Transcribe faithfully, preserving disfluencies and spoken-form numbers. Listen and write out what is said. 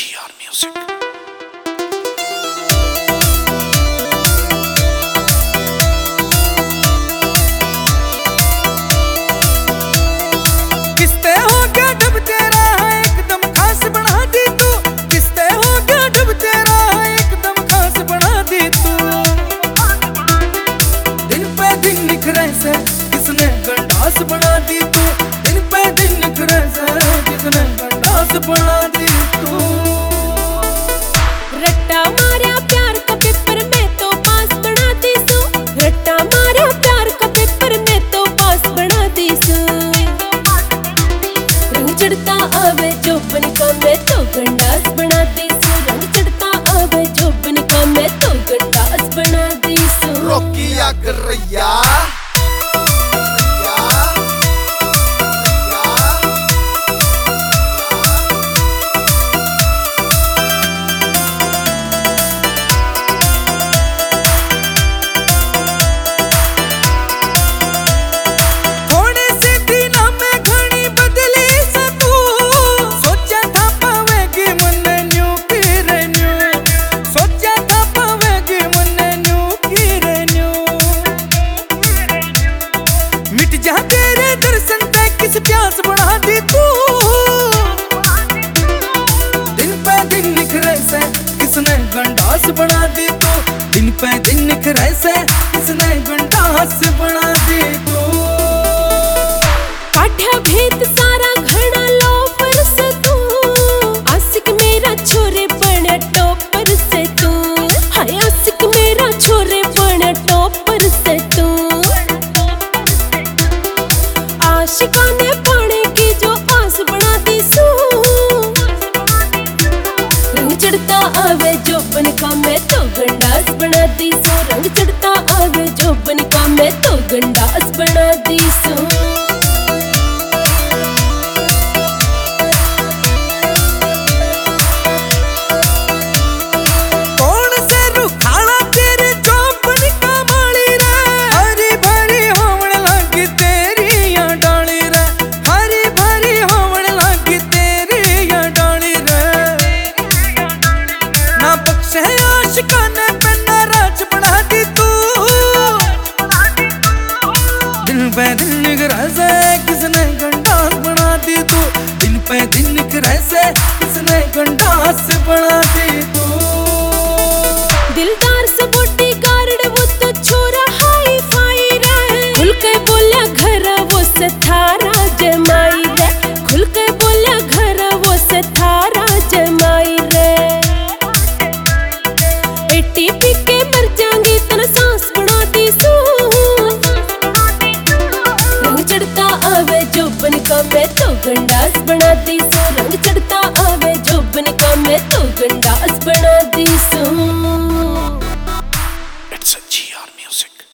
D R music. किसते हो गया जब तेरा है एकदम खास बना दी तू। किसते हो गया जब तेरा है एकदम खास बना दी तू। दिन पे दिन निखरे से किसने गंडास बना दी तू। दिन पे दिन निखरे से किसने गंडास बना दी तू। रट्टा मारा प्यार का पेपर में तो पास बना दी सू। रट्टा मारा प्यार का पेपर में तो पास बना दी सू। रंग चढ़ता आवे जोबन का मैं तो गंडास बना दी सू। रंग चढ़ता आवे जोबन का मैं तो गंडास बना दी सू। रोकिया गरैया किस प्यास बढ़ा दी तू। दिन पे दिन निखरे से किसने गंडास बना दी तू। दिन पे दिन निखरे से किसने गंडास बना दी तू। काठा भेद सारा घड़ा लो पर से तू। आशिक मेरा छोरे बने टॉपर से तू। हाय आशिक मेरा छोरे बने टॉपर से तू। आशिका ने पाने की जो आस बना दी सू। रंग चढ़ता आवे जोबन का मैं तो गंडास बना दी सू। रंग चढ़ता आवे जोबन का मैं तो गंडास बना दी सू। आशिका ने पेना राज बना दी तू। दिन पे दिन निखरे से किसने गंडास बना दी तू। दिन पे दिन निखरे से किसने गंडास बना दी तू। दिलदार से बॉडी गार्ड वो तो छोरा हाई फाई रे। खुल के बोला घर वो से थारा जमाई रे। खुल के बोला घर वो से थारा जमाई रे। टीपी के मर जाएंगी तन सांस बना दी सू। रंग चढ़ता आवे जोबन का मैं तो गंडास बना दी सू। रंग चढ़ता आवे जोबन का मैं तो गंडास बना दी सू।